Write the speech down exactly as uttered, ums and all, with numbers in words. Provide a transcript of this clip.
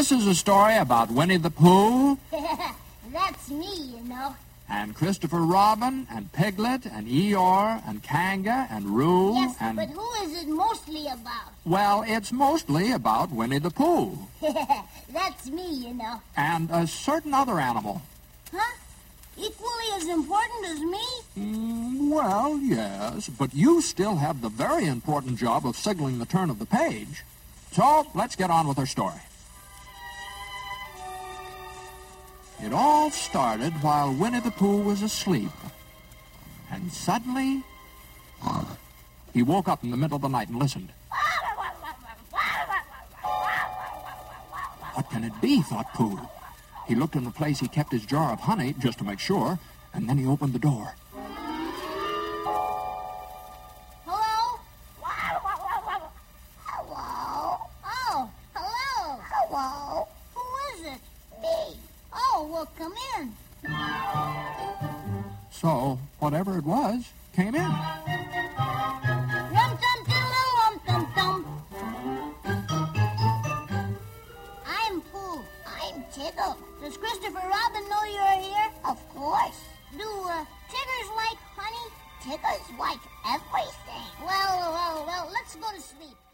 this is a story about Winnie the Pooh. That's me, you know. And Christopher Robin, and Piglet, and Eeyore, and Kanga, and Roo, Yes, and... but who is it mostly about? Well, it's mostly about Winnie the Pooh. That's me, you know. And a certain other animal. Huh? Equally as important as me? Mm, well, yes, but you still have the very important job of signaling the turn of the page. So, let's get on with our story. It all started while Winnie the Pooh was asleep. And suddenly, he woke up in the middle of the night and listened. What can it be, thought Pooh. He looked in the place he kept his jar of honey, just to make sure, and then he opened the door. Hello? Hello? Oh, hello. Hello? Who is it? Me. Oh, well, come in. So, whatever it was, came in. Rum-tum-tiddle-rum-tum-tum. I'm Pooh. I'm Tiggle. Does Christopher Robin know you're here? Of course. Do uh, Tiggers like honey? Tiggers like everything. Well, well, well, let's go to sleep.